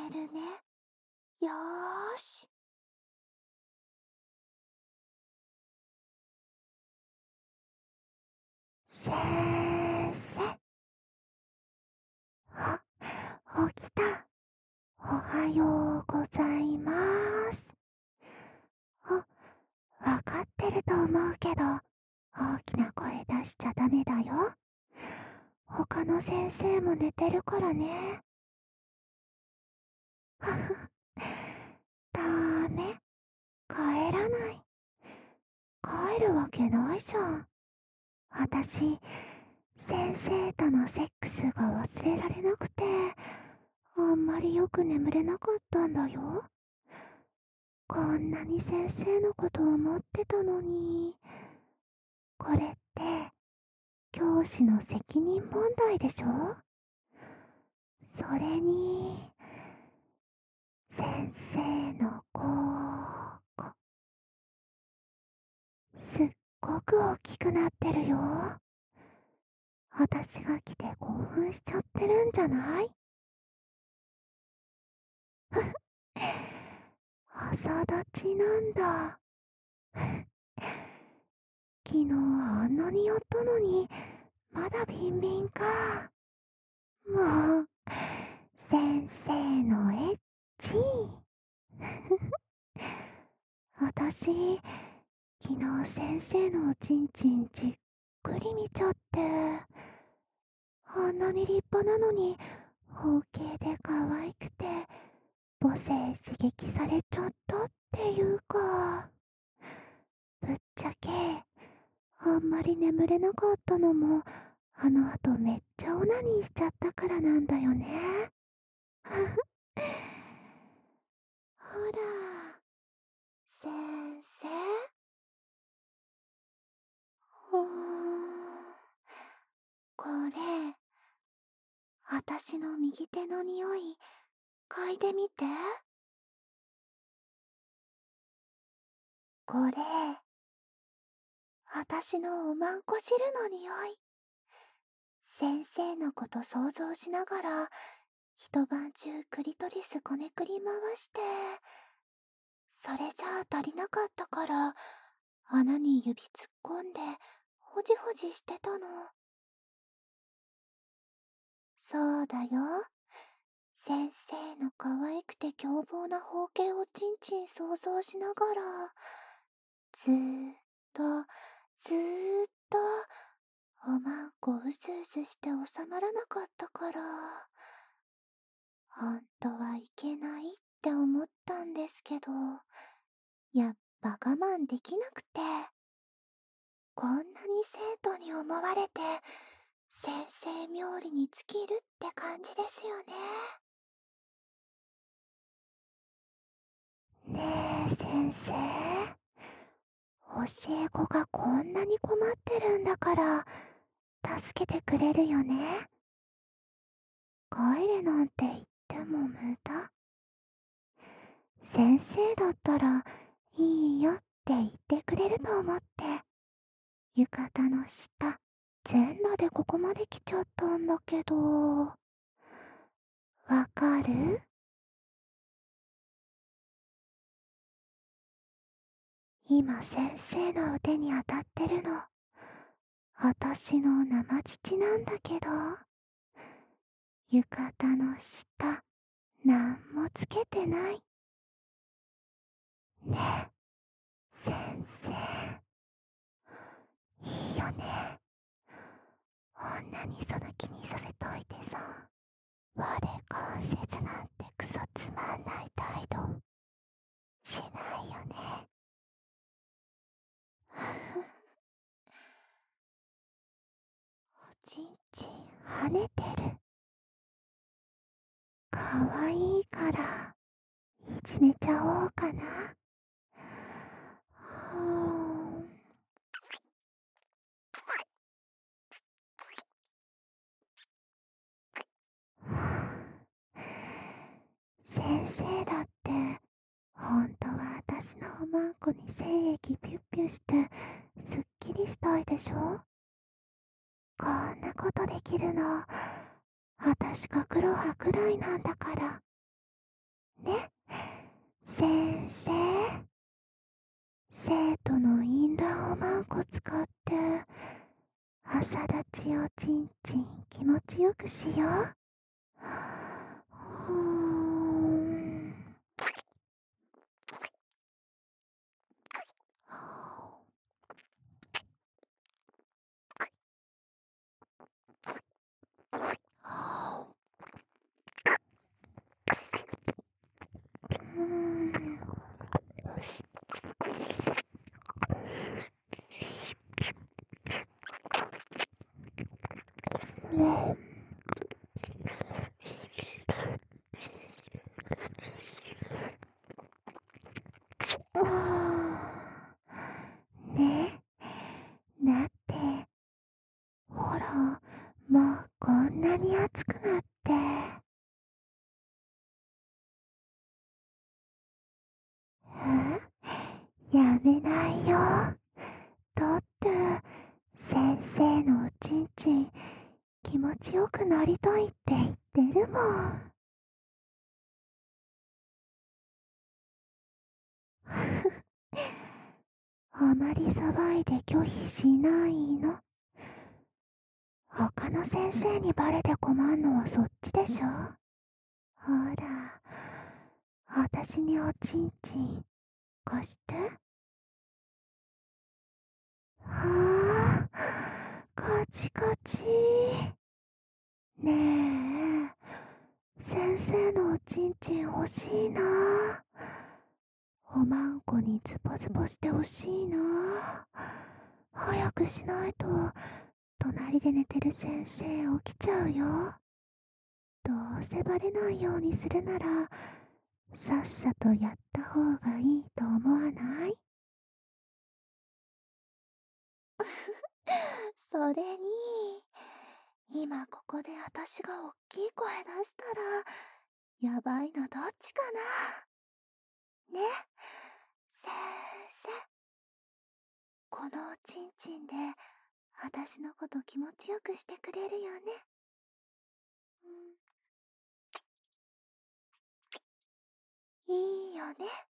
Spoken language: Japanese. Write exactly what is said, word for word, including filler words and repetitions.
るね。よーし。先生。あ、起きた。おはようございます。あ、わかってると思うけど、大きな声出しちゃダメだよ。他の先生も寝てるからね。はふ、ダメ。帰らない。帰るわけないじゃん。あたし、先生とのセックスが忘れられなくて、あんまりよく眠れなかったんだよ。こんなに先生のこと思ってたのに。これって、教師の責任問題でしょ？それに、先生の子、すっごく大きくなってるよ。私が来て興奮しちゃってるんじゃない？ふふ、朝立ちなんだ。昨日あんなにやったのに、まだビンビンか。もう、先生のエッチ。あたし、昨日先生のおちんちんじっくり見ちゃって、あんなに立派なのに、包茎で可愛くて、母性刺激されちゃったっていうか。ぶっちゃけ、あんまり眠れなかったのも、あの後めっちゃオナニーしちゃったからなんだよね。ほら、先生。うーん、これ、あたしの右手の匂い、嗅いでみて。これ、あたしのおまんこ汁の匂い。先生のこと想像しながら、一晩中クリトリスこねくり回して、それじゃあ足りなかったから、穴に指突っ込んで、ほじほじしてたの。そうだよ。先生の可愛くて凶暴な包茎をちんちん想像しながら、ずーっと、ずーっと、おまんこうずうずして収まらなかったから、ほんとはいけないって思ったんですけど、やっぱ我慢できなくて、こんなに生徒に思われて、先生冥利に尽きるって感じですよね。ねえ先生、教え子がこんなに困ってるんだから助けてくれるよね。帰れなんて言っても無駄。先生だったらいいよって言ってくれると思って、浴衣の下全裸でここまで来ちゃったんだけど、わかる？今先生の腕に当たってるの、あたしの生乳なんだけど、浴衣の下、なんもつけてない。ねえ、先生。いいよね。女にその気にさせといてさ。我関せずなんてクソつまんない態度。しないよね。おちんちん跳ねてる。かわいいから、いじめちゃおうかな。はー先生だって、ほんとはあたしのおまんこに精液ピュッピュしてすっきりしたいでしょ？こんなことできるの、あたしか黒はくらいなんだから。 ね、先生。生徒のインランをマンコ使って朝立ちをちんちん気持ちよくしよう。うーん。うーん。ねねだってほらもうこんなに暑くなって。えやめないよ。だって先生のおちんちん気持ちよくなりたいって言ってるもん。あまり騒いで拒否しないの。他の先生にバレて困んのはそっちでしょ。ほら、私におちんちん貸して。はあ、カチカチ。ねえ、先生のおちんちん欲しいな。おまんこにズボズボしてほしいな。早くしないと隣で寝てる先生起きちゃうよ。どうせバレないようにするならさっさとやった方がいいと思わない？それに今ここで私がおっきい声出したらやばいのどっちかな。ね、先生。このおちんちんで私のこと気持ちよくしてくれるよね。うん、いいよね。